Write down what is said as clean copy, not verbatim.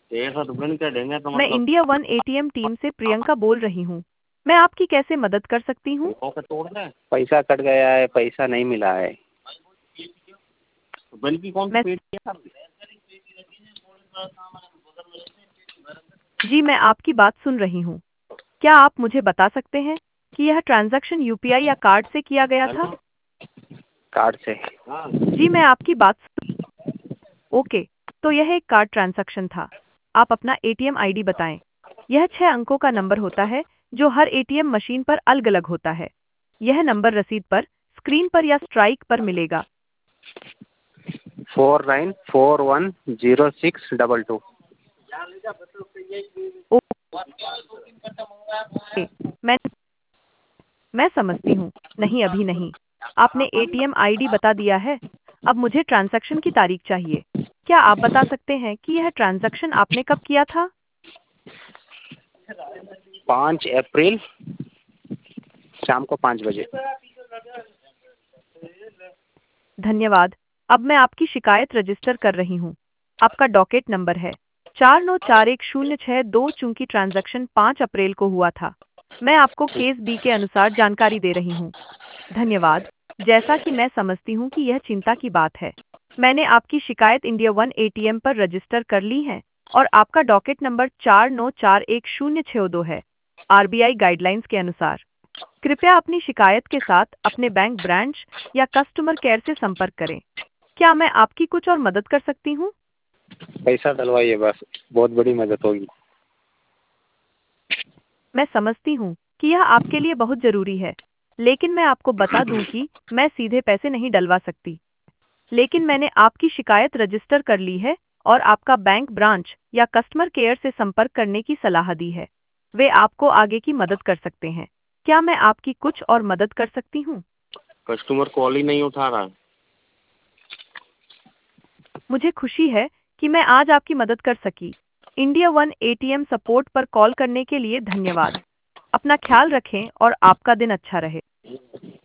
मैं India one ATM team से प्रियंका बोल रही हूँ। मैं आपकी कैसे मदद कर सकती हूँ? पैसा कट गया है, पैसा नहीं मिला है। मैं जी मैं आपकी बात सुन रही हूँ। क्या आप मुझे बता सकते हैं कि यह ट्रांजैक्शन यूपीआई या कार्ड से किया गया था? कार्ड से। जी मैं आपकी बात ओके, तो यह एक कार्ड ट्रांजैक्शन था। आप अपना एटीएम आईडी बताएं। यह 6 अंकों का नंबर होता है जो हर एटीएम मशीन पर अलग-अलग होता है। यह नंबर रसीद पर, स्क्रीन पर या स्ट्राइक पर मिलेगा। 49410622। ओके, मैं समझती हूँ। नहीं अभी नहीं। आपने एटीएम आईडी बता दिया है। अब मुझे ट्रांजैक्शन की तारीख चाहिए। क्या आप बता सकते हैं कि यह ट्रांजैक्शन आपने कब किया था? 5 अप्रैल शाम को 5 बजे। धन्यवाद। अब मैं आपकी शिकायत रजिस्टर कर रही हूँ। आपका डॉकेट नंबर है 494106 चूंकि ट्रांजैक्शन 5 अप्रैल को हुआ था। मैं आपको केस बी के अनुसार जानकारी दे रही हूँ। धन्यवाद। जैसा कि मैं समझती हूँ कि यह चिंता की बात है। मैंने आपकी शिकायत इंडिया वन एटीएम पर रजिस्टर कर ली है और आपका डॉकेट नंबर 494106 है। आरबीआई गाइडलाइंस के अनुसार कृपया अपनी शिकायत के साथ अपने बैंक ब्रांच या कस्टमर केयर से संपर्क करें। क्या मैं आपकी कुछ और मदद कर सकती हूँ? पैसा डलवाइए बस, बहुत बड़ी मदद होगी। मैं समझती हूँ कि यह आपके लिए बहुत जरूरी है, लेकिन मैं आपको बता दूं कि मैं सीधे पैसे नहीं डलवा सकती। लेकिन मैंने आपकी शिकायत रजिस्टर कर ली है और आपका बैंक ब्रांच या कस्टमर केयर से संपर्क करने की सलाह दी है। वे आपको आगे की मदद कर सकते हैं। क्या मैं आपकी कुछ और मदद कर सकती हूँ? कस्टमर कॉल ही नहीं उठा रहा। मुझे खुशी है कि मैं आज आपकी मदद कर सकी। इंडिया वन एटीएम सपोर्ट पर कॉल करने के लिए धन्यवाद। अपना ख्याल रखें और आपका दिन अच्छा रहे।